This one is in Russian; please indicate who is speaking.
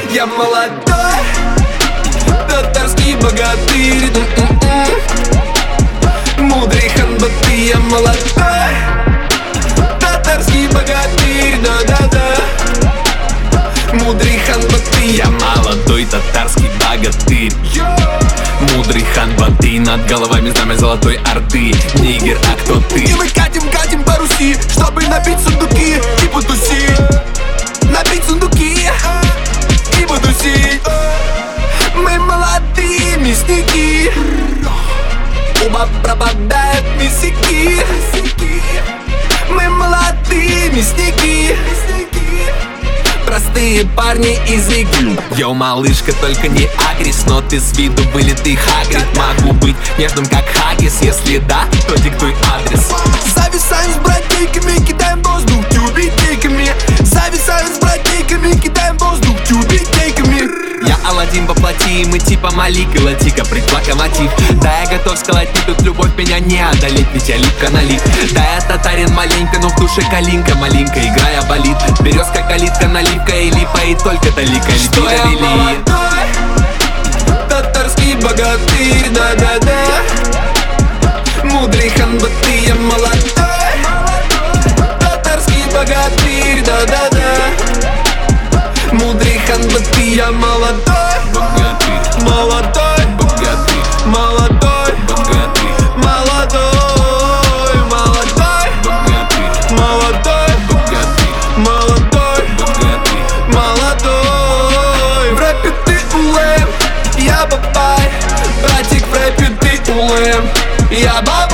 Speaker 1: Я молодой татарский богатырь. Мудрый хан Баты. Я молодой татарский богатырь. Да-да-да. Мудрый хан Баты. Я молодой татарский богатырь. Мудрый хан Баты. Над головами знамя золотой орды. Нигер, а кто ты? И мы катим по Руси, чтобы набить сундуки и потусить. Набить сундуки и потусить. Мы молодые мясники. Оба пропадают мясники. Мы молодые мясники. Простые парни из игры. Йоу, малышка, только не агрись, но ты с виду вылитый Хагрид. Могу быть нежным, как Хаггис. Если да, то диктуй адрес. Зависаем с братейками, кидаем воздух тюбетейками. Зависаем с братейками, кидаем воздух тюбетейками. Я Аладдин воплоти, мы типа Малик и Латика, предлокомотив. Да, я готов сколотить, тут любовь меня не одолеть, ведь я липко налит. Да, я татарин маленько, но в душе калинка, малинка, играя болит. Березка, калитка, наливка и липа, и только талика. Что я молодой татарский богатырь, да-да-да. Мудрый хан Баты. Я молодой татарский богатырь, да-да-да. Мудрый хан Баты. Я молодой богатырь. Молодой богатырь. Молодой богатырь. Молодой, молодой богатырь. Молодой богатырь. Молодой богатырь. Молодой. В рэпе ты улэм, я бабай. Братик, в рэпе ты улэм, я бабай.